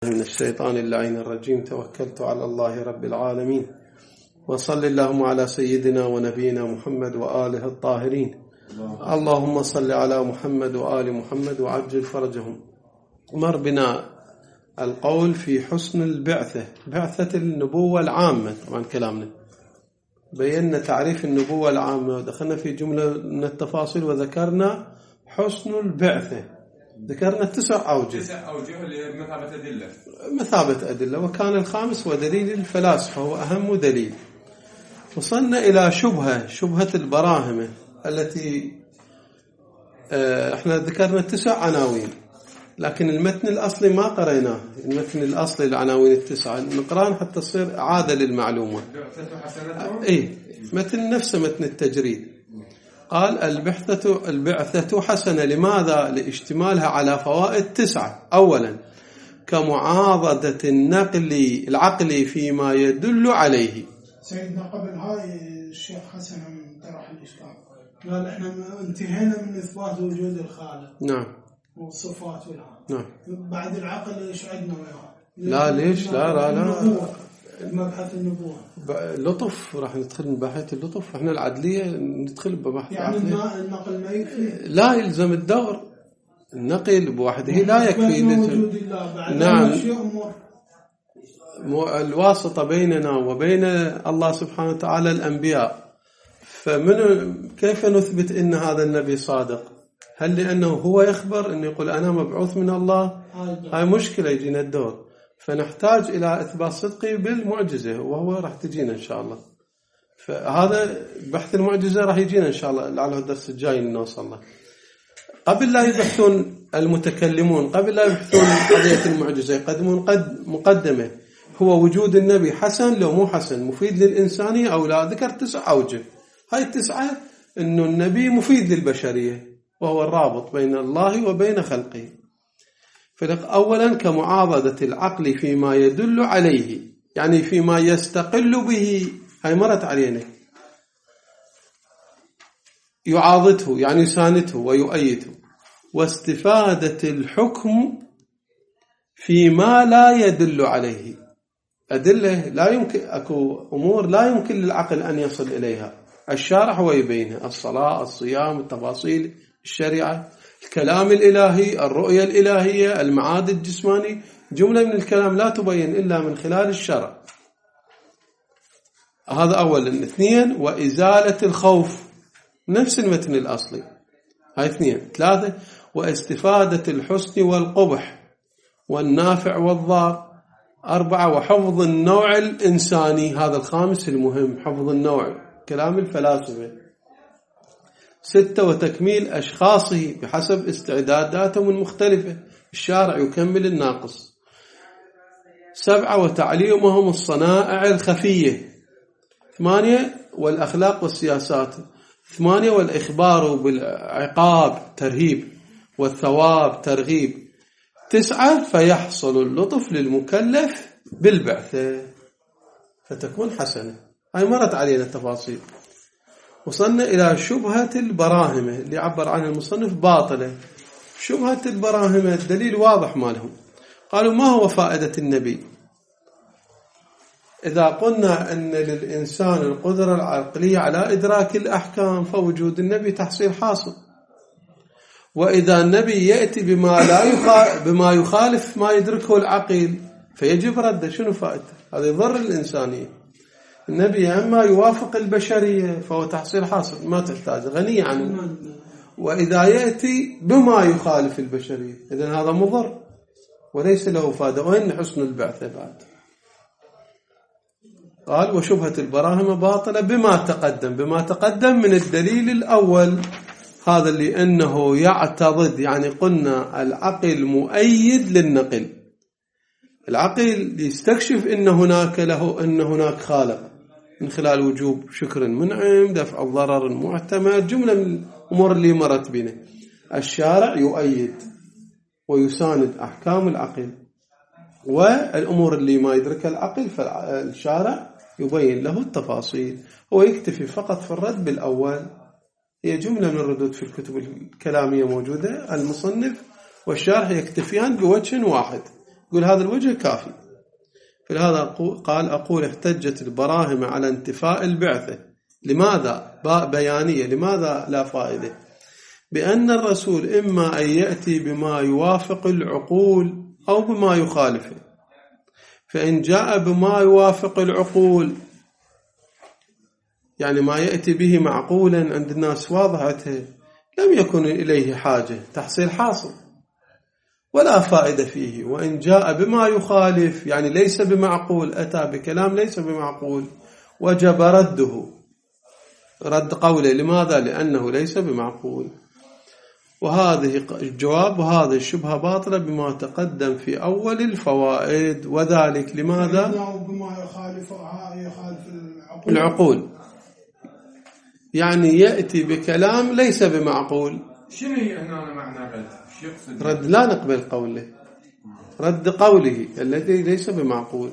من الشيطان اللعين الرجيم. توكلت على الله رب العالمين، وصل اللهم على سيدنا ونبينا محمد وآله الطاهرين. اللهم صل على محمد وآل محمد وعجل فرجهم. مر بنا القول في حسن البعثة، بعثة النبوة العامة. طبعا كلامنا بينا تعريف النبوة العامة، ودخلنا في جملة من التفاصيل وذكرنا حسن البعثة. ذكرنا 9 أوجه مثابة أدلة، وكان الخامس ودليل الفلاسفة هو أهم دليل. وصلنا إلى شبهة البراهمة التي احنا ذكرنا 9 عناوين، لكن المتن الأصلي ما قريناه. المتن الأصلي العناوين 9 نقرأ حتى تصير عادة للمعلومة. متن نفسه متن التجريد. قال البعثة حسنة. لماذا؟ لاشتمالها على فوائد 9. أولا كمعاضدة العقل فيما يدل عليه. سيدنا قبل هاي الشيخ حسن من طرح الإشكال قال احنا انتهينا من إثبات وجود الخالق. نعم. والصفات والعقل. نعم. بعد العقل ايش عندنا وياه؟ لا ليش؟ لا مبحث النبوة لطف. راح ندخل ببحث اللطف. احنا العدلية ندخل ببحث يعني النقل ما يكفي، لا يلزم الدور. النقل بوحده لا يكفي. نعم. الواسطة بيننا وبين الله سبحانه وتعالى الأنبياء. كيف نثبت إن هذا النبي صادق؟ هل لأنه هو يخبر أن يقول أنا مبعوث من الله؟ هاي مشكلة يجينا الدور. فنحتاج إلى إثبات صدقي بالمعجزة، وهو راح تجينا إن شاء الله. فهذا بحث المعجزة راح يجينا إن شاء الله، لعله الدرس الجاي نوصل له. قبل لا يبحثون المتكلمون، قبل لا يبحثون قضية المعجزة، يقدمون مقدمة. هو وجود النبي حسن لو مو حسن، مفيد للإنسانية أو لا؟ ذكر 9 أوجه. هاي 9 إنه النبي مفيد للبشرية، وهو الرابط بين الله وبين خلقه. أولا كمعاضدة العقل فيما يدل عليه، يعني فيما يستقل به. هاي مرت علينا. يعاضده يعني يسانده ويؤيده. واستفادة الحكم فيما لا يدل عليه. أدلة لا يمكن، أكو أمور لا يمكن للعقل أن يصل إليها. الشارع هو يبينها: الصلاة، الصيام، التفاصيل، الشريعة، الكلام الإلهي، الرؤية الإلهية، المعاد الجسماني. جملة من الكلام لا تبين إلا من خلال الشرع. هذا أولا. 2 وإزالة الخوف، نفس المتن الأصلي. هاي 2. 3 واستفادة الحسن والقبح والنافع والضار. 4 وحفظ النوع الإنساني. هذا الخامس المهم، حفظ النوع، كلام الفلاسفة. 6 وتكميل أشخاصه بحسب استعداداتهم المختلفة. الشارع يكمل الناقص. 7 وتعليمهم الصنائع الخفية. 8 والأخلاق والسياسات. 8 والإخبار بالعقاب ترهيب والثواب ترغيب. 9 فيحصل اللطف للمكلف بالبعثة فتكون حسنة. هاي مرت علينا التفاصيل. وصلنا إلى شبهة البراهمة اللي عبر عنها المصنف باطلة. شبهة البراهمة الدليل واضح مالهم. قالوا ما هو فائدة النبي؟ إذا قلنا أن للإنسان القدرة العقلية على إدراك الأحكام، فوجود النبي تحصيل حاصل. وإذا النبي يأتي بما يخالف ما يدركه العقل فيجب رده، شنو فائدته؟ هذا يضر الإنسانية. النبي أما يوافق البشرية فهو تحصيل حاصل، ما تحتاج، غني عنه. وإذا يأتي بما يخالف البشرية إذن هذا مضر وليس له فائدة. وين حسن البعثة بعد؟ قال وشبهة البراهمة باطلة بما تقدم من الدليل الأول. هذا اللي أنه يعتضد، يعني قلنا العقل مؤيد للنقل. العقل يستكشف أن هناك خالق من خلال وجوب شكر منعم، دفع الضرر معتمد، جملة من الأمور اللي مرت بنا. الشارع يؤيد ويساند أحكام العقل، والأمور اللي ما يدركها العقل فالشارع يبين له التفاصيل. هو يكتفي فقط في الرد بالأول. هي جملة من الردود في الكتب الكلامية موجودة. المصنف والشارح يكتفيان بوجه واحد، يقول هذا الوجه كافي. فلهذا قال أقول احتجت البراهمة على انتفاء البعثة. لماذا؟ باء بيانية، لماذا لا فائدة؟ بأن الرسول إما أن يأتي بما يوافق العقول أو بما يخالفه. فإن جاء بما يوافق العقول يعني ما يأتي به معقولا عند الناس واضحته لم يكن إليه حاجة، تحصيل حاصل ولا فائدة فيه. وإن جاء بما يخالف يعني ليس بمعقول، أتى بكلام ليس بمعقول، وجب رده، رد قوله. لماذا؟ لأنه ليس بمعقول. وهذه الجواب وهذه الشبهة باطلة بما تقدم في أول الفوائد. وذلك لماذا؟ بما يخالف العقول يعني يأتي بكلام ليس بمعقول. شنو هنا معنى رد؟ رد لا نقبل قوله، رد قوله الذي ليس بمعقول.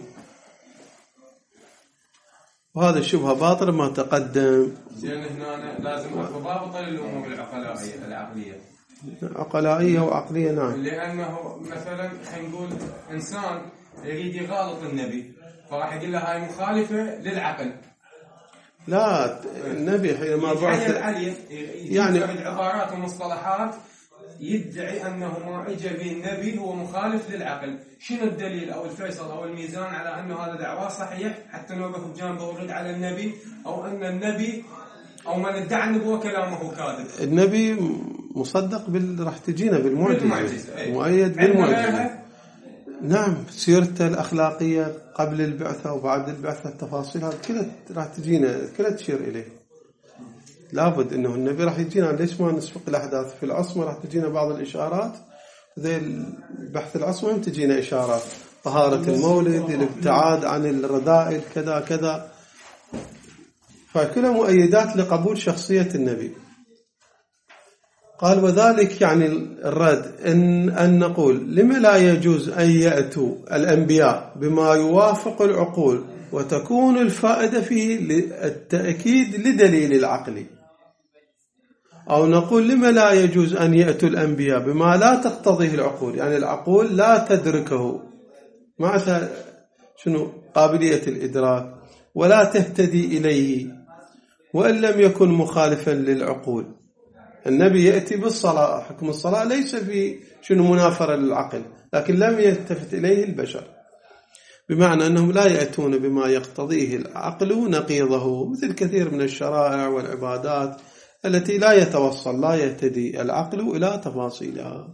وهذا الشبهة باطلة ما تقدم. لأن هنا لازم أضبط للأمور العقلية عقلائية وعقلية. نعم. لأنه مثلا خلينا نقول إنسان يريد يغالط النبي فراح يقول له هاي مخالفة للعقل. لا، النبي حينما بعث يعني عبارات ومصطلحات يدعي أنه ما إجا به النبي هو مخالف للعقل. شنو الدليل أو الفيصل أو الميزان على أنه هذا دعوة صحيح حتى نوقف بجانبه ورد على النبي، أو أن النبي أو من ادعى النبوة كلامه كاذب؟ النبي مصدق راح تجينا بالمعجزة، مؤيد بالمعجزة. نعم، سيرته الأخلاقية قبل البعثة وبعد البعثة، التفاصيل هذه كلها راح تجينا، كلها تشير إليه. لابد إنه النبي راح يجينا، ليش ما نسبق الأحداث؟ في العصمة راح تجينا بعض الإشارات، زي البحث العصمة تجينا إشارات، طهارة المولد، الابتعاد عن الرذائل، كذا كذا، فكلها مؤيدات لقبول شخصية النبي. قال وذلك يعني الرد أن نقول لما لا يجوز أن يأتوا الأنبياء بما يوافق العقول وتكون الفائدة فيه التأكيد لدليل العقل، أو نقول لما لا يجوز أن يأتوا الأنبياء بما لا تقتضيه العقول، يعني العقول لا تدركه مع شنو قابلية الإدراك ولا تهتدي إليه، وإن لم يكن مخالفا للعقول. النبي يأتي بالصلاة، حكم الصلاة ليس في شنو منافرة للعقل، لكن لم يلتفت إليه البشر، بمعنى أنهم لا يأتون بما يقتضيه العقل نقيضه، مثل كثير من الشرائع والعبادات التي لا يتوصل، لا يهتدي العقل إلى تفاصيلها.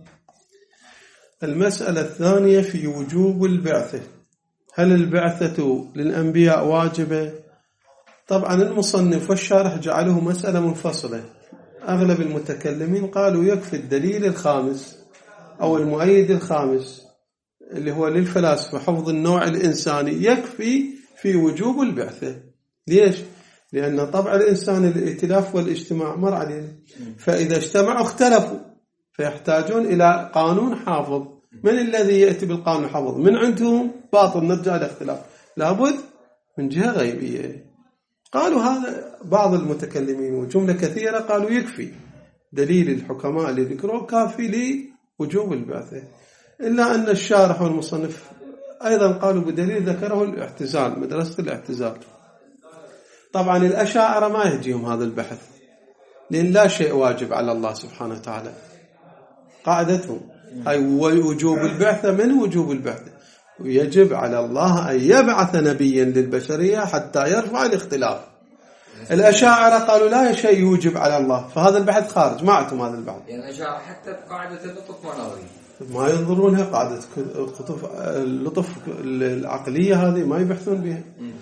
المسألة الثانية في وجوب البعثة. هل البعثة للأنبياء واجبة؟ طبعا المصنف والشارح جعله مسألة منفصلة. أغلب المتكلمين قالوا يكفي الدليل الخامس أو المؤيد الخامس اللي هو للفلاسفة حفظ النوع الإنساني، يكفي في وجوب البعثة. ليش؟ لأن طبع الإنسان الائتلاف والاجتماع مر عليه، فإذا اجتمعوا اختلفوا فيحتاجون إلى قانون حافظ. من الذي يأتي بالقانون الحافظ؟ من عندهم باطل، نرجع لاختلاف، لابد من جهة غيبية. قالوا هذا بعض المتكلمين وجملة كثيرة قالوا يكفي دليل الحكماء اللي ذكروه كافي لوجوب البعثة، إلا أن الشارح والمصنف أيضا قالوا بدليل ذكره الاعتزال، مدرسة الاعتزال. طبعا الأشاعرة ما يجيهم هذا البحث، لأن لا شيء واجب على الله سبحانه وتعالى، قاعدتهم أي وجوب البعثة من وجوب البعثة، ويجب على الله أن يبعث نبيا للبشرية حتى يرفع الاختلاف. الأشاعرة قالوا لا شيء يوجب على الله، فهذا البحث خارج، ما عندهم هذا البحث. يعني الأشاعرة حتى بقاعدة اللطف مناظري ما ينظرونها، قاعدة اللطف العقلية هذه ما يبحثون بها.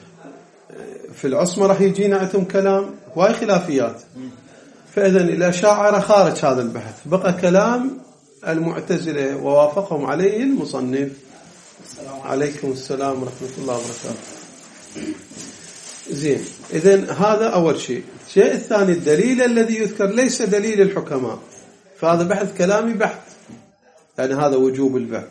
في العصمة راح يجينا عندهم كلام وهي خلافيات. فإذن الأشاعرة خارج هذا البحث، بقى كلام المعتزلة ووافقهم عليه المصنف. عليكم السلام ورحمة الله وبركاته. زين، إذن هذا أول شيء. الشيء الثاني الدليل الذي يذكر ليس دليل الحكماء، فهذا بحث كلامي بحث، يعني هذا وجوب البحث.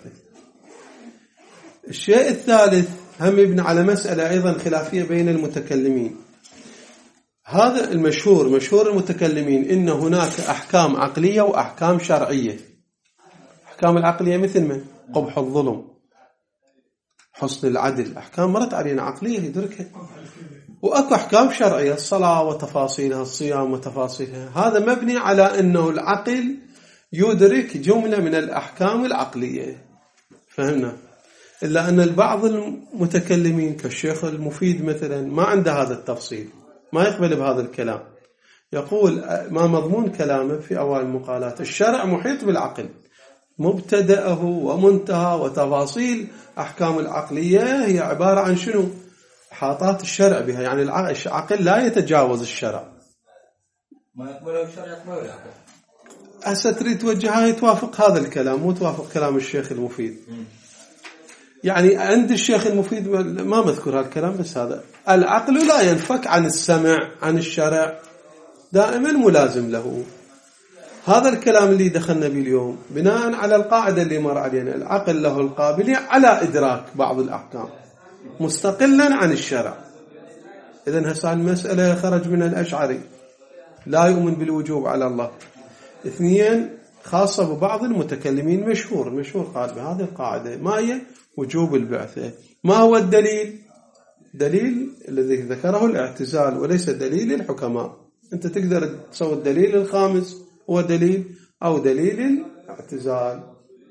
الشيء الثالث هم يبنى على مسألة أيضا خلافية بين المتكلمين. هذا المشهور، مشهور المتكلمين إن هناك أحكام عقلية وأحكام شرعية. أحكام العقلية مثل من قبح الظلم، حسن العدل أحكام مرت علينا عقلية ندركها، وأكو أحكام شرعية الصلاة وتفاصيلها، الصيام وتفاصيلها، هذا مبني على أنه العقل يدرك جملة من الأحكام العقلية. فهمنا؟ إلا أن البعض المتكلمين كالشيخ المفيد مثلا ما عنده هذا التفصيل، ما يقبل بهذا الكلام، يقول ما مضمون كلامه في أوائل المقالات الشرع محيط بالعقل، مبتدأه ومنتهى وتفاصيل أحكام العقلية هي عبارة عن شنو؟ إحاطات الشرع بها، يعني العقل لا يتجاوز الشرع. ما يقبله الشرع يقبله العقل. هسه تريد توجهها يتوافق هذا الكلام مو توافق كلام الشيخ المفيد. يعني عند الشيخ المفيد ما مذكور هالكلام، بس هذا العقل لا ينفك عن السمع عن الشرع، دائما ملازم له. هذا الكلام اللي دخلنا به اليوم بناء على القاعدة اللي مر علينا، العقل له القابلية على إدراك بعض الأحكام مستقلا عن الشرع. إذن هسه المسألة خرج من الأشعري لا يؤمن بالوجوب على الله. اثنين، خاصة ببعض المتكلمين مشهور قال بهذه القاعدة، ما هي؟ وجوب البعثة. ما هو الدليل؟ دليل الذي ذكره الاعتزال وليس دليل الحكماء. أنت تقدر تسوي الدليل الخامس هو دليل أو دليل الاعتزال.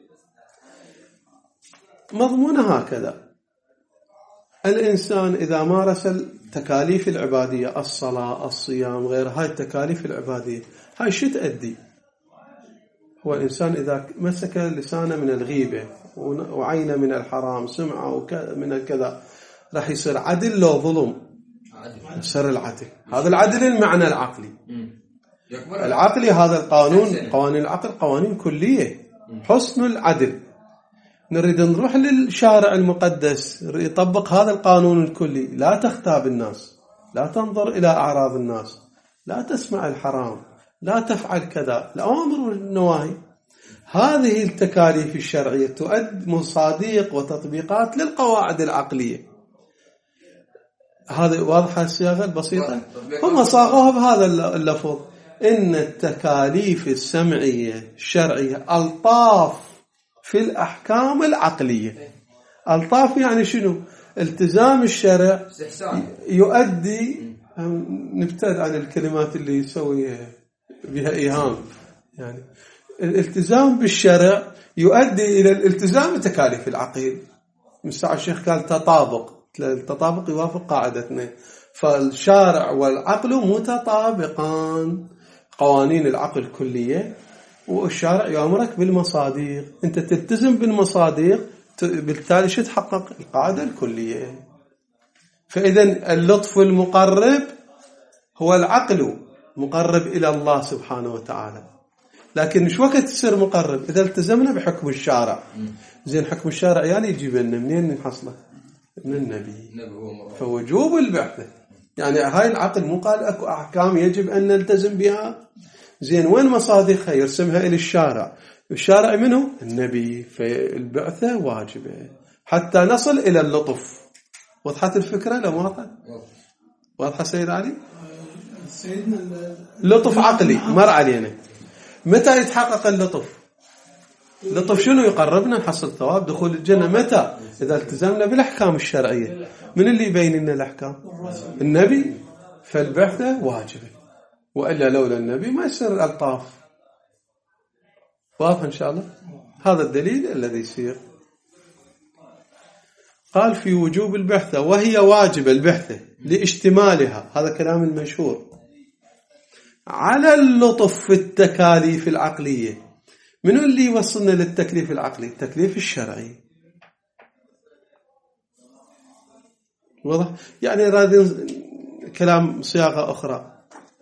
مضمونه هكذا: الإنسان إذا مارس التكاليف العبادية، الصلاة، الصيام، غير هاي التكاليف العبادية، هاي شو تأدي؟ هو الإنسان إذا مسك لسانه من الغيبة وعينه من الحرام، سمعه من الكذا، راح يصير عدل لو ظلم؟ يصير العدل. هذا العدل المعنى العقلي. العقلي هذا القانون، قوانين العقل قوانين كلية، حسن العدل. نريد نروح للشارع المقدس يطبق هذا القانون الكلي، لا تغتاب الناس، لا تنظر إلى أعراض الناس، لا تسمع الحرام، لا تفعل كذا، الأوامر والنواهي. هذه التكاليف الشرعية تؤد مصادق وتطبيقات للقواعد العقلية. هذه واضحة الصياغة البسيطة. هم صاغوها بهذا اللفظ: إن التكاليف السمعية الشرعية ألطاف في الأحكام العقلية. ألطاف يعني شنو؟ التزام الشرع يؤدي، نبتعد عن الكلمات اللي يسوي بها إيهام، يعني الالتزام بالشرع يؤدي إلى الالتزام بتكاليف العقل. مستعى الشيخ قال تطابق، التطابق يوافق قاعدتنا، فالشارع والعقل متطابقان، قوانين العقل كلية والشارع يأمرك بالمصادق، أنت تلتزم بالمصادق، بالتالي شو تحقق؟ القاعدة الكلية. فإذا اللطف المقرب هو العقل مقرب إلى الله سبحانه وتعالى. لكن مش وقت تصير مقرب إذا التزمنا بحكم الشارع. زين حكم الشارع يعني يجيب لنا منين نحصله؟ من النبي. فوجوب البعثة يعني هاي العقل مو قال أكو أحكام يجب أن نلتزم بها. زين وين مصادقها؟ يرسمها إلى الشارع. الشارع منه؟ النبي. فالبعثة واجبة حتى نصل إلى اللطف. وضحت الفكرة لو واضحة؟ واضحة سيد علي؟ سيدنا لطف عقلي مر علينا. متى يتحقق اللطف؟ اللطف شنو؟ يقربنا نحصل ثواب دخول الجنة. متى؟ إذا التزمنا بالأحكام الشرعية. من اللي يبين لنا الأحكام؟ النبي. فالبعثة واجبة، وإلا لولا النبي ما يصير الألطاف. واضح إن شاء الله؟ هذا الدليل الذي يصير. قال في وجوب البعثة، وهي واجبة البعثة لاشتمالها، هذا كلام المشهور، على اللطف في التكاليف العقلية. من اللي يوصلنا للتكليف العقلي؟ التكليف الشرعي. واضح؟ يعني رادين كلام صياغة أخرى،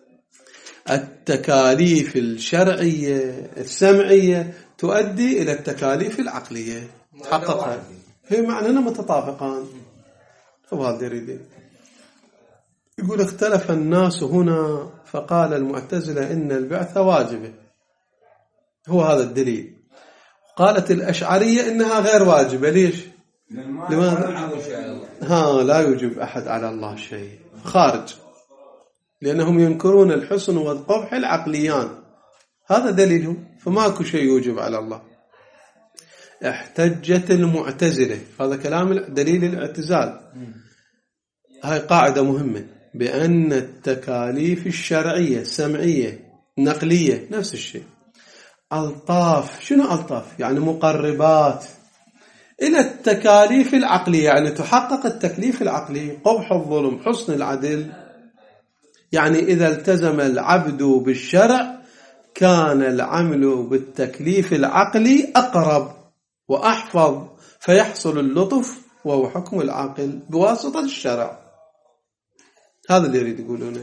التكاليف الشرعية السمعية تؤدي إلى التكاليف العقلية تحققها، هي معنانا متطابقان. وهذا يريد يقول اختلف الناس هنا فقال المعتزلة إن البعثة واجبة، هو هذا الدليل. قالت الأشعرية إنها غير واجبة. ليش؟ لماذا؟ لا يوجب أحد على الله شيء، خارج، لأنهم ينكرون الحسن والقبح العقليان، هذا دليلهم، فماكو شيء يوجب على الله. احتجت المعتزلة، هذا كلام دليل الاعتزال، هاي قاعدة مهمة، بأن التكاليف الشرعية السمعية النقلية نفس الشيء، ألطاف. شنو ألطاف؟ يعني مقربات إلى التكاليف العقلية، يعني تحقق التكليف العقلي، قبح الظلم، حسن العدل. يعني إذا التزم العبد بالشرع كان العمل بالتكليف العقلي أقرب وأحفظ، فيحصل اللطف وهو حكم العاقل بواسطة الشرع. هذا اللي يريد يقولونه.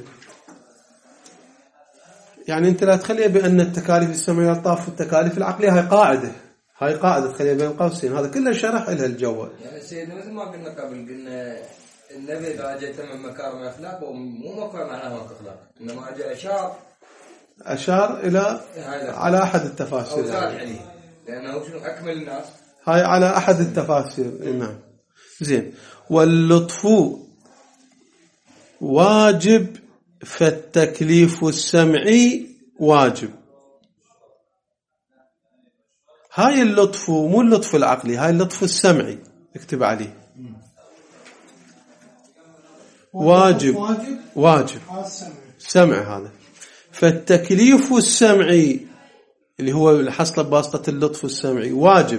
يعني أنت لا تخلي بأن التكاليف السمعية ألطاف والتكاليف العقلية، هاي قاعدة تخليها بين قوسين، هذا كله شرح لها الجو. يعني سيدنا مثل ما قلنا قبل، قلنا النبي إذا جاء يتمم مكارم الأخلاق ومو مكارم معناها أخلاق، إنما جاء أشار إلى على أحد التفاسير، أو زاد عليه لأنه شنو أكمل الناس، هاي على أحد التفاسير. نعم زين. واللطف واجب، فالتكليف السمعي واجب. هاي اللطف مو اللطف العقلي، هاي اللطف السمعي، اكتب عليه واجب سمع. هذا فالتكليف السمعي اللي هو الحصل بواسطة اللطف السمعي واجب،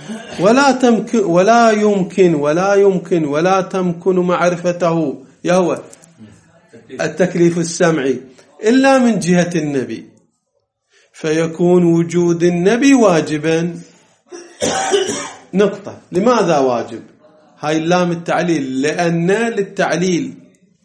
ولا تمكن معرفته يهو التكليف السمعي إلا من جهة النبي، فيكون وجود النبي واجبا. نقطة. لماذا واجب؟ هاي اللام التعليل، لأن للتعليل،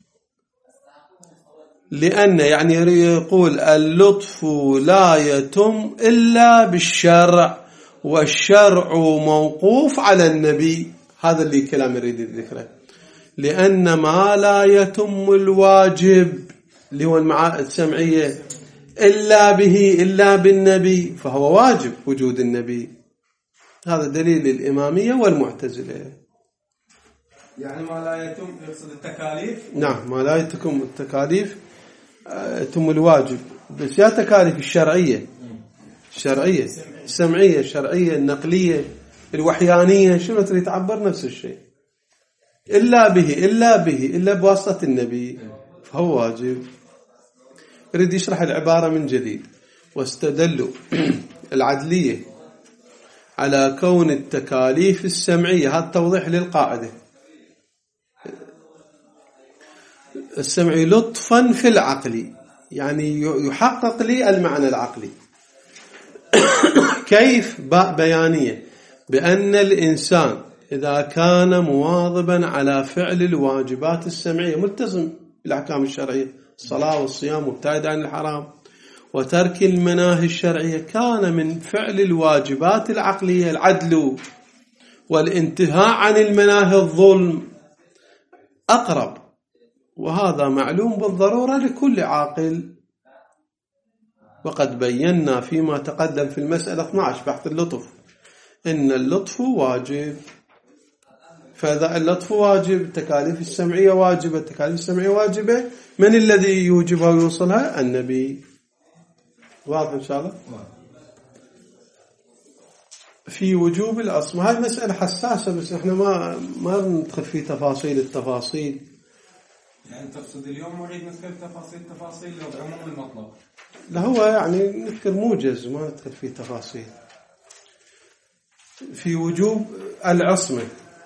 لأن يعني يقول اللطف لا يتم إلا بالشرع، والشرع موقوف على النبي. هذا اللي كلام يريد ذكره. لأن ما لا يتم الواجب اللي هو المعاني السمعية إلا بالنبي، فهو واجب وجود النبي. هذا دليل الإمامية والمعتزلة. يعني ما لا يتم يقصد التكاليف. نعم، ما لا يتم التكاليف يتم الواجب، بس يا تكاليف الشرعية السمعية، الشرعية النقلية الوحيانية، شنو تريد تعبر؟ نفس الشيء. إلا بواسطة النبي، فهو واجب. يريد يشرح العبارة من جديد. واستدلوا العدلية على كون التكاليف السمعية، هذا توضيح للقاعدة، السمعي لطفا في العقل، يعني يحقق لي المعنى العقلي. كيف؟ بيانية، بأن الإنسان إذا كان مواظبا على فعل الواجبات السمعية، ملتزم بالأحكام الشرعية، الصلاة والصيام، مبتعد عن الحرام، وترك المناهي الشرعية، كان من فعل الواجبات العقلية العدل، والانتهاء عن المناهي الظلم أقرب. وهذا معلوم بالضرورة لكل عاقل. وقد بينا فيما تقدم في المسألة 12 بحث اللطف إن اللطف واجب. فإذا اللطف واجب، التكاليف السمعية واجبة، التكاليف السمعية واجبة، من الذي يوجبها ويوصلها؟ النبي. واضح إن شاء الله. في وجوب الأصل، هاي مسألة حساسة، بس إحنا ما ندخل في التفاصيل. يعني تقصد اليوم نريد نذكر تفاصيل لعموم المطلب. لا، هو يعني نذكر موجز، ما ندخل في تفاصيل. في وجوب العصمة،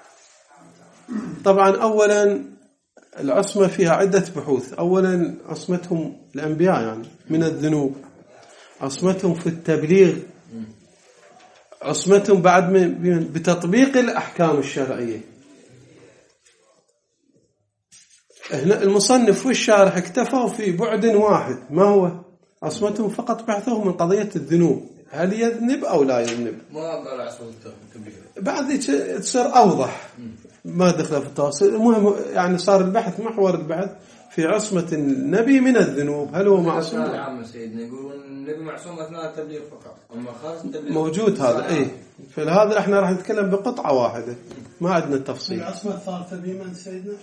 طبعا أولا العصمة فيها عدة بحوث. أولا عصمتهم الأنبياء يعني من الذنوب، عصمتهم في التبليغ، عصمتهم بعد بتطبيق الأحكام الشرعية. هنا المصنف والشارح اكتفوا في بعد واحد، ما هو؟ عصمتهم فقط بحثهم من قضية الذنوب، هل يذنب أو لا يذنب. ما قال عصمة التبليغ، بعد تصير أوضح، ما دخل في التفاصيل. المهم يعني صار البحث، محور البحث في عصمة النبي من الذنوب، هل هو معصوم؟ نعم سيدنا، يقولون النبي معصوم أثناء التبليغ فقط، أما خاص التبليغ موجود هذا. إيه، فلهذا احنا راح نتكلم بقطعة واحدة، ما عندنا تفصيل. العصمة الثالثة بمن سيدنا؟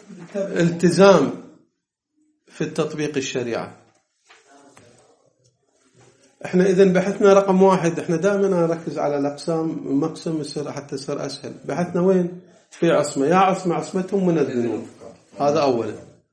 التزام في التطبيق الشريعة. احنا إذن بحثنا رقم 1. احنا دائما نركز على الأقسام، مقسم يصير حتى يصير أسهل. بحثنا وين؟ في عصمة، يا عصمتهم من الذنوب، هذا أولا.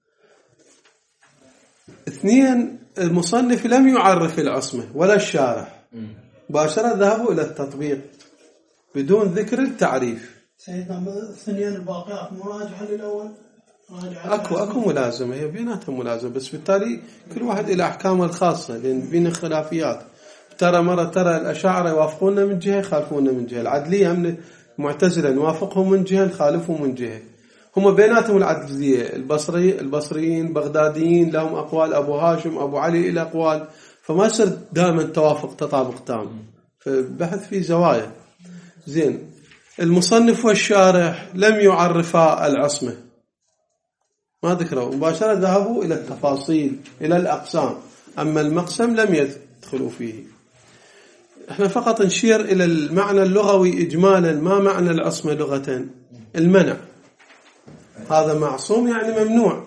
2 المصنف لم يعرف العصمة ولا الشارح، مباشرة ذهبوا إلى التطبيق بدون ذكر التعريف. سيدنا الثنين الباقيات مراجعة للأول، أكو ملازمة، هي بيناتهم ملازمة، بس بالتالي كل واحد إلى أحكامه الخاصة، لأن بين خلافيات. ترى الأشاعرة يوافقون من جهة، يخالفون من جهة. العدلية هم المعتزلة نوافقهم من جهة، نخالفهم من جهة. هم بيناتهم العدلية. البصريين بغداديين لهم أقوال، أبو هاشم أبو علي إلى أقوال، فما يصير دائما توافق تطابق تام، فبحث في زوايا. زين، المصنف والشارح لم يعرفا العصمة، ما ذكروا، مباشرة ذهبوا إلى التفاصيل، إلى الأقسام، أما المقسم لم يدخلوا فيه. احنا فقط نشير إلى المعنى اللغوي إجمالا. ما معنى العصمة لغة؟ المنع، هذا معصوم يعني ممنوع.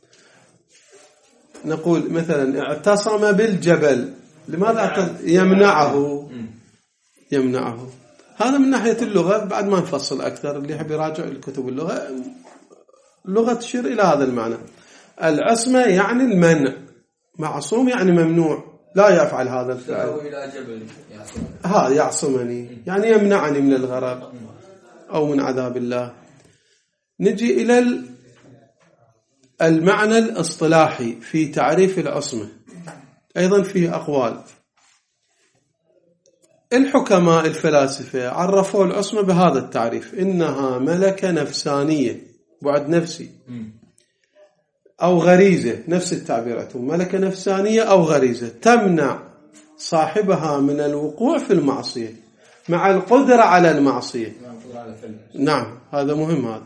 نقول مثلا اعتصم بالجبل، لماذا؟ يمنعه. هذا من ناحية اللغة، بعد ما نفصل أكثر، اللي يحب يراجع الكتب اللغة تشير إلى هذا المعنى. العصمة يعني المنع، معصوم يعني ممنوع، لا يفعل هذا الفعل. هذا يعصمني يعني يمنعني من الغرق أو من عذاب الله. نجي إلى المعنى الاصطلاحي في تعريف العصمة، أيضا فيه أقوال. الحكماء الفلاسفة عرفوا العصمة بهذا التعريف: إنها ملكة نفسانية، بعد نفسي أو غريزة، نفس التعبير، ملكة نفسانية أو غريزة تمنع صاحبها من الوقوع في المعصية مع القدرة على المعصية. نعم، هذا مهم.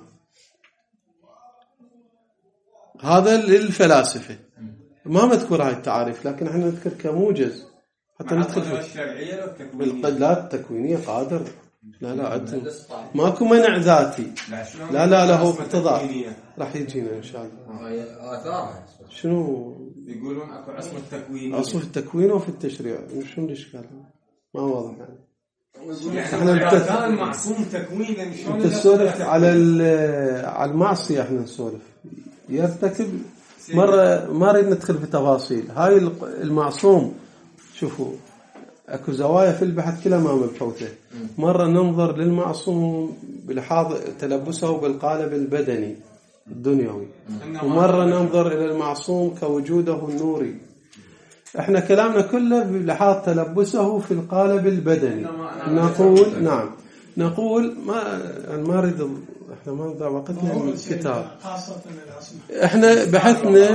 هذا للفلاسفة، ما مذكور هاي التعاريف، لكن احنا نذكر كموجز حتى ندخل في لا التكوينية قادر. لا ماكو منع ذاتي، لا له اقتضاء، راح يجينا ان شاء الله. شنو يقولون اكو عصمة تكوينية، عصمة التكوين وفي التشريع، شنو الاشكال؟ ما واضح يعني احنا معصوم تكوينا. شلون نسولف على المعصية؟ احنا نسولف يرتكب مرة، ما نريد ندخل في تفاصيل. هاي المعصوم، شوفوا اكو زوايا في البحث كلها ما مبحوثة. مرة ننظر للمعصوم بلحاظ تلبسه بالقالب البدني الدنيوي، ومرة ننظر إلى المعصوم كوجوده النوري. احنا كلامنا كله بلحاظ تلبسه في القالب البدني. نقول نعم، نقول ما أريد، احنا ما نضيع وقتنا من الكتاب. احنا بحثنا،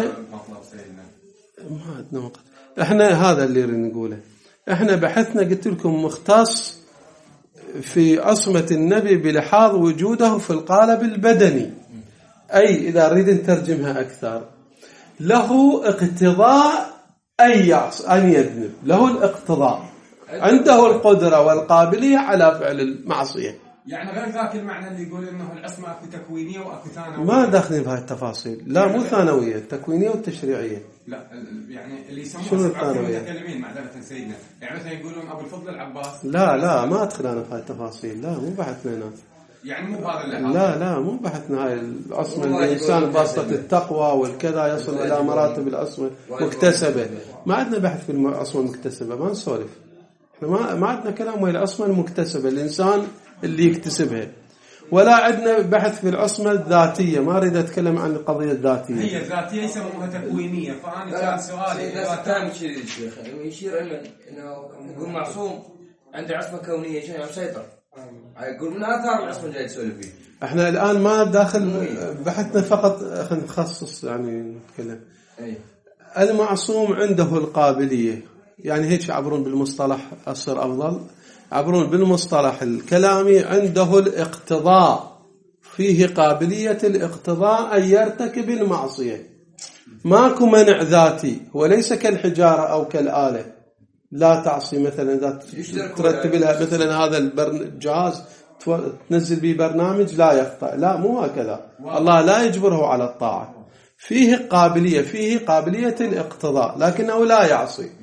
ما عندنا وقت. احنا هذا اللي نقوله، احنا بحثنا قلت لكم مختص في عصمة النبي بلحاظ وجوده في القالب البدني، أي إذا نريد نترجمها أكثر، له اقتضاء أن يذنب، له الاقتضاء، عنده القدرة والقابلية على فعل المعصية. يعني غير ذاك المعنى اللي يقول إنه العصمة أكو تكوينية وأكو ثانوية. ما داخلين في هاي التفاصيل، لا مو ثانوية، التكوينية والتشريعية. لا يعني اللي يسموها سبعة المتكلمين معذرة سيدنا، يعني مثلا يقولون أبو الفضل العباس. لا ما أدخل أنا في هاي التفاصيل، لا مو بحثنا هنا. يعني مو بهذا اللحاظ. لا مو بحثنا هاي العصمة. الإنسان باسطة التقوى والكذا يصل إلى مراتب العصمة مكتسبة. ما عندنا بحث في العصمة المكتسبة، ما نسولف. احنا ما عندنا كلام وهي العصمة المكتسبة، الإنسان اللي يكتسبها. ولا عندنا بحث في العصمة الذاتية، ما أريد أتكلم عن القضية الذاتية. هي الذاتية يسموها تكوينية. فأنا كان سؤالي إذا كان شيء الشيخ يشير إنه يقول معصوم عنده عصمة كونية، شيء مسيطر، يقول من آثار العصمة جاي تسولف فيه. احنا الآن ما داخل بحثنا، فقط خلينا نخصص يعني نتكلم. المعصوم عنده القابلية، يعني هيك يعبرون بالمصطلح أصير أفضل، يعبرون بالمصطلح الكلامي عنده الاقتضاء، فيه قابلية الاقتضاء أن يرتكب المعصية. ماكو منع ذاتي، وليس كالحجارة أو كالآلة لا تعصي. مثلا إذا ترتب لها مثلا هذا الجهاز تنزل به برنامج لا يخطأ، لا مو هكذا. الله لا يجبره على الطاعة، فيه قابلية، فيه قابلية الاقتضاء، لكنه لا يعصي.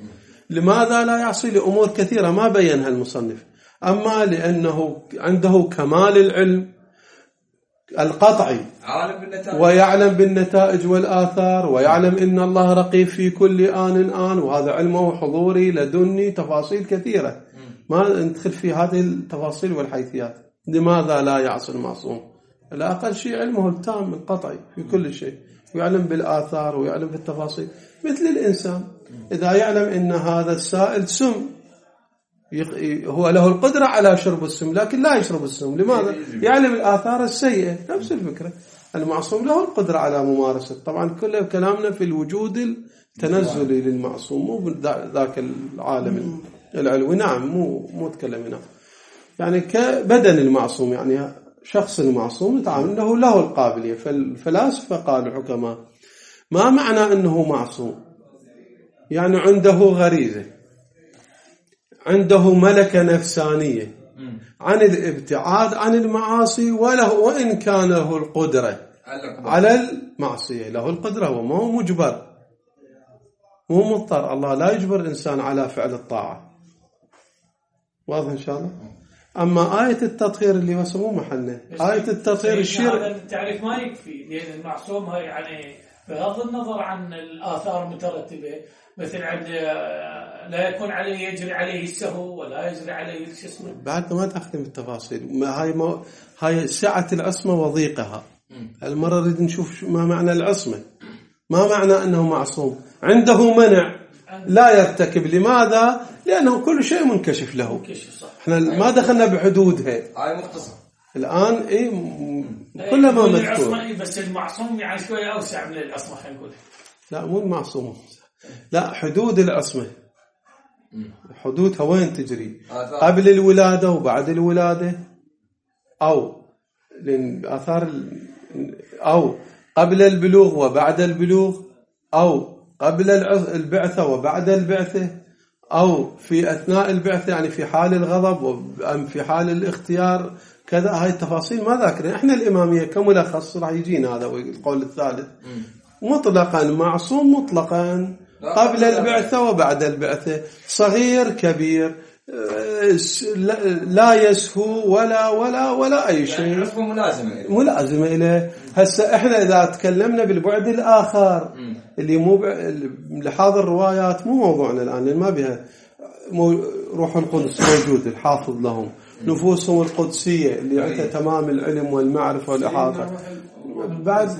لماذا لا يعصي؟ لأمور كثيرة ما بينها المصنف. أما لأنه عنده كمال العلم القطعي ويعلم بالنتائج والآثار، ويعلم إن الله رقيب في كل آن، وهذا علمه حضوري لدني، تفاصيل كثيرة ما ندخل في هذه التفاصيل والحيثيات. لماذا لا يعصي المعصوم؟ لا أقل شيء علمه التام القطعي في كل شيء، ويعلم بالآثار ويعلم بالتفاصيل مثل الإنسان. إذا يعلم إن هذا السائل سم، هو له القدرة على شرب السم لكن لا يشرب السم. لماذا؟ يعلم الآثار السيئة. نفس الفكرة، المعصوم له القدرة على ممارسة. طبعا كل كلامنا في الوجود التنزلي للمعصوم، مو ذاك العالم العلوي. نعم، مو تكلمنا يعني كبدن المعصوم، يعني شخص المعصوم نتعامل أنه له القابلية. فالفلاسفة قالوا حكماء ما معنى أنه معصوم؟ يعني عنده غريزة، عنده ملكة نفسانية عن الابتعاد عن المعاصي، وإن كان له القدرة على المعصية، له القدرة، هو ما هو مجبر، مو مضطر. الله لا يجبر إنسان على فعل الطاعة. واضح إن شاء الله؟ أما آية التطهير اللي وصلوا محلنا، آية التطهير الشرك، هذا التعريف ما يكفي، لأن المعصوم يعني بغض النظر عن الآثار المترتبة، مثل عند لا يكون عليه يجري عليه السهو ولا يجري عليه الشسم. بعد ما تأخذ بالتفاصيل. هاي سعة العصمة وضيقها. المرة نريد نشوف ما معنى العصمة، ما معنى أنه معصوم. عنده منع لا يرتكب. لماذا؟ لأنه كل شيء منكشف له. احنا ما دخلنا بحدودها. هاي مختصر الآن كلما مذكور. بس المعصوم يعني شوية أوسع من العصمة، خلينا نقول. لا، مو المعصوم، لا، حدود العصمة. حدودها وين تجري؟ قبل الولادة وبعد الولادة، أو آثار، أو قبل البلوغ وبعد البلوغ، أو قبل البعثة وبعد البعثة، أو في أثناء البعثة، يعني في حال الغضب أم في حال الاختيار كذا. هاي التفاصيل ما ذاكرين. احنا الإمامية كملخص راح يجينا هذا القول الثالث. مطلقا معصوم، مطلقا قبل البعثة وبعد البعثة، صغير كبير، لا يسهو ولا أي شيء، ملازمة إليه. هسه إحنا إذا تكلمنا بالبعد الآخر اللي مو لحاظ الروايات، مو موضوعنا الآن لأن ما بها. روح القدس موجود الحافظ لهم، نفوسهم القدسية اللي عندها تمام العلم والمعرفة والإحاطة. بعد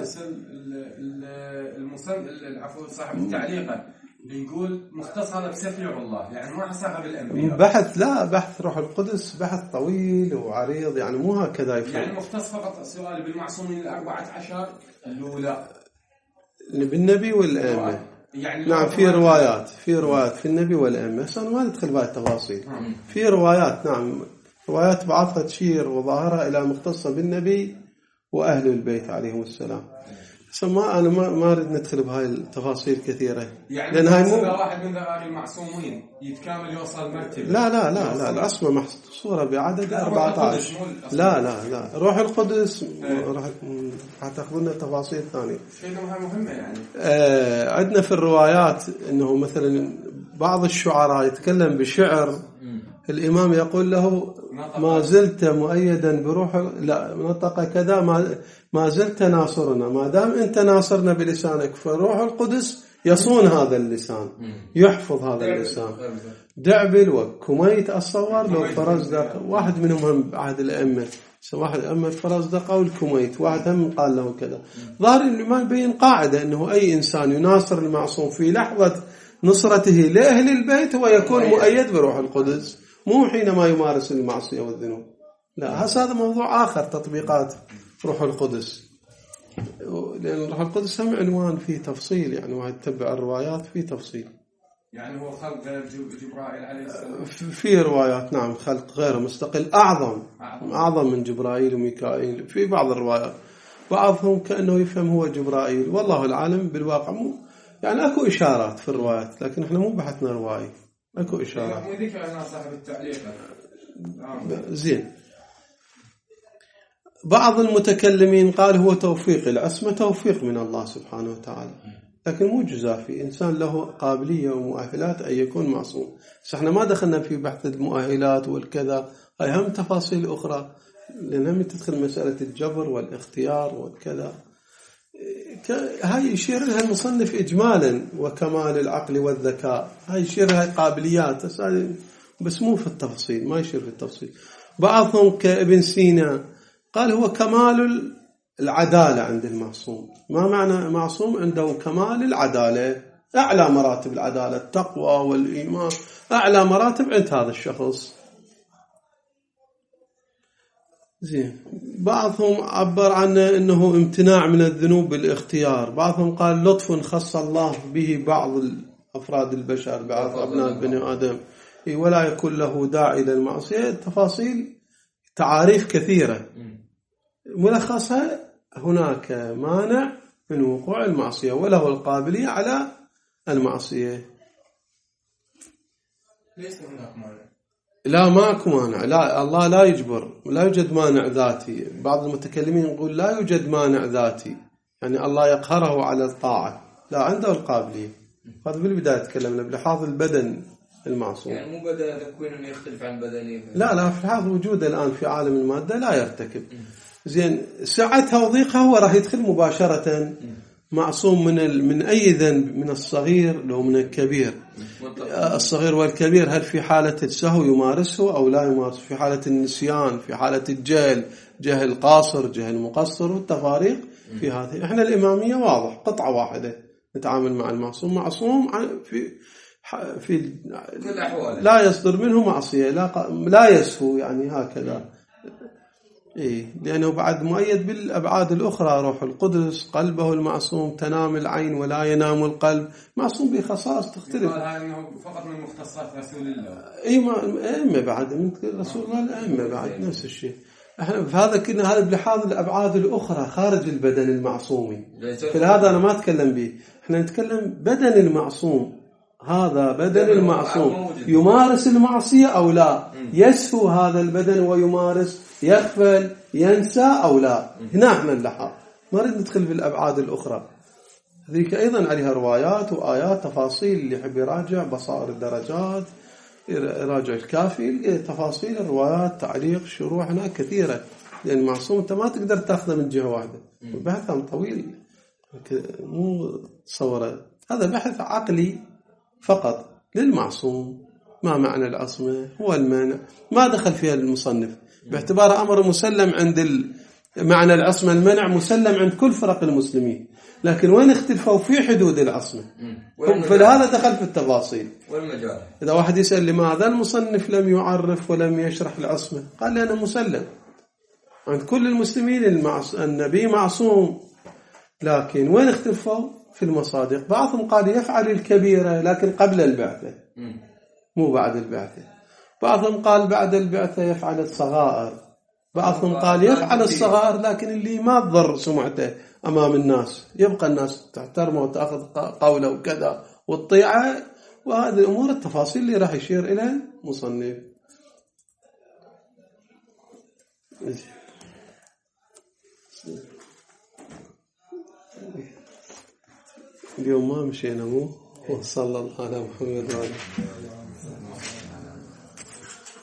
العفو صاحب التعليق بيقول مختصرة بسفير الله، يعني ما حسبها بالأنبياء. بحث، لا، بحث روح القدس بحث طويل وعريض، يعني مو هكذا يفهم. يعني مختص فقط سؤال بالمعصومين 14 الأولى بالنبي والأئمة. يعني نعم، في روايات في النبي والأئمة. أنا ما ندخل بهاي التفاصيل. في روايات، نعم، روايات بعضها تشير وظاهرها إلى مختصة بالنبي وأهل البيت عليهم السلام. أنا ما أريد ندخل بهاي التفاصيل كثيرة، يعني لأن هاي مو واحد من ذوي المعصومين يتكامل يوصل مرتبة. لا العصمة محصورة بعدد 14. لا روح القدس راح تأخذنا تفاصيل ثانية. شيء مهمة يعني. عندنا في الروايات إنه مثلا بعض الشعراء يتكلم بشعر، الإمام يقول له ما زلت مؤيدا بروح، لا نطق كذا، ما زلت ناصرنا. ما دام أنت ناصرنا بلسانك، فروح القدس يصون هذا اللسان، يحفظ هذا اللسان. دعبل وكميت الصور لو فرزدق، واحد منهم هم عهد الأئمة، واحد أما الفرزدق أو الكميت، واحد هم قال له كذا. ظاهر إنه ما يبين قاعدة إنه أي إنسان يناصر المعصوم في لحظة نصرته لأهل البيت هو يكون مؤيد بروح القدس، مو حينما يمارس المعصية والذنوب. لا، هذا موضوع آخر، تطبيقات روح القدس. لأن روح القدس هم عنوان فيه تفصيل، يعني واحد تتبع الروايات فيه تفصيل. يعني هو خلق جبرائيل عليه السلام في روايات، نعم، خلق غير مستقل، أعظم من جبرائيل وميكائيل في بعض الروايات. بعضهم كأنه يفهم هو جبرائيل، والله العالم بالواقع مو، يعني أكو إشارات في الروايات، لكن إحنا مو بحثنا رواية، أكو إشارات. مو ذكر أنا صاحب التعليق. زين. بعض المتكلمين قال هو توفيق، العصمة توفيق من الله سبحانه وتعالى. لكن مو جزافي، إنسان له قابلية ومؤهلات أن يكون معصوم. بس احنا ما دخلنا في بحث المؤهلات والكذا، هاي هم تفاصيل أخرى، لأن هم تدخل مسألة الجبر والاختيار والكذا. هاي يشير لها المصنف إجمالا، وكمال العقل والذكاء، هاي يشير لها قابليات بس مو في التفاصيل، ما يشير في التفاصيل. بعضهم كابن سينا قال هو كمال العدالة عند المعصوم. ما معنى معصوم؟ عنده كمال العدالة، أعلى مراتب العدالة، التقوى والإيمان، أعلى مراتب عند هذا الشخص. زين. بعضهم عبر عنه أنه امتناع من الذنوب بالاختيار، بعضهم قال لطف خص الله به بعض أفراد البشر، بعض أبناء بني آدم، ولا يكون له داعي للمعصية. تفاصيل تعاريف كثيرة، ملخصها هناك مانع من وقوع المعصية وله القابلية على المعصية. ليس هناك مانع. لا ماكو مانع، لا الله لا يجبر، لا يوجد مانع ذاتي. بعض المتكلمين يقول لا يوجد مانع ذاتي، يعني الله يقهره على الطاعة، لا عنده القابلية. هذا بالبداية تكلمنا بلحاظ البدن المعصوم، يعني مو بدن تكوينه يختلف عن بدني. لا في هذا وجوده الآن في عالم المادة لا يرتكب. زين، سعتها وضيقها هو راح يدخل مباشرة معصوم من أي ذنب، من الصغير لو من الكبير. الصغير والكبير هل في حالة السهو يمارسه أو لا يمارسه، في حالة النسيان، في حالة الجهل، جهل قاصر جهل مقصر، والتفاريق في هذه. احنا الإمامية واضح، قطعة واحدة نتعامل مع المعصوم. معصوم في كل الأحوال لا يصدر منه معصية، لا يسهو، يعني هكذا. لأنه بعد مؤيد بالأبعاد الأخرى، روح القدس، قلبه المعصوم، تنام العين ولا ينام القلب، معصوم بخصائص تختلف. هذا أنه فقط من مختصات رسول الله. أئمة بعد من رسول الله، الأئمة بعد نفس الشيء. احنا هذا كنا هذا بلحاظ الأبعاد الأخرى خارج البدن المعصومي، فهذا أنا ما أتكلم به. احنا نتكلم بدن المعصوم، هذا بدن المعصوم يمارس المعصية أو لا، يسهو هذا البدن ويمارس، يغفل، ينسى أو لا. هنا احنا اللحاظ، ما نريد ندخل في الأبعاد الأخرى. هذيك أيضا عليها روايات وآيات، تفاصيل. اللي يحب يراجع بصائر الدرجات، يراجع الكافي، تفاصيل الروايات، تعليق، شروح هناك كثيرة. لأن المعصوم أنت ما تقدر تأخذه من جهة واحدة، البحث طويل، مو تصوره. هذا بحث عقلي فقط للمعصوم. ما معنى العصمة؟ هو المانع، ما دخل فيها المصنف، باعتبار أمر مسلم عند معنى العصمة. المنع مسلم عند كل فرق المسلمين، لكن وين اختلفوا في حدود العصمة، فلهذا دخل في التفاصيل. والمجال إذا واحد يسأل لماذا المصنف لم يعرف ولم يشرح العصمة، قال لأنه مسلم عند كل المسلمين. النبي معصوم، لكن وين اختلفوا في المصادق. بعضهم قال يفعل الكبيرة لكن قبل البعثة، مو بعد البعثة. بعضهم قال بعد البعثة يفعل الصغائر. بعضهم قال يفعل الصغائر لكن اللي ما تضر سمعته أمام الناس، يبقى الناس تحترمه وتأخذ قوله وكذا والطيعة. وهذه الأمور التفاصيل اللي راح يشير إلى المصنف. اليوم ما مشينا، مو وصلى الله على محمد وعلى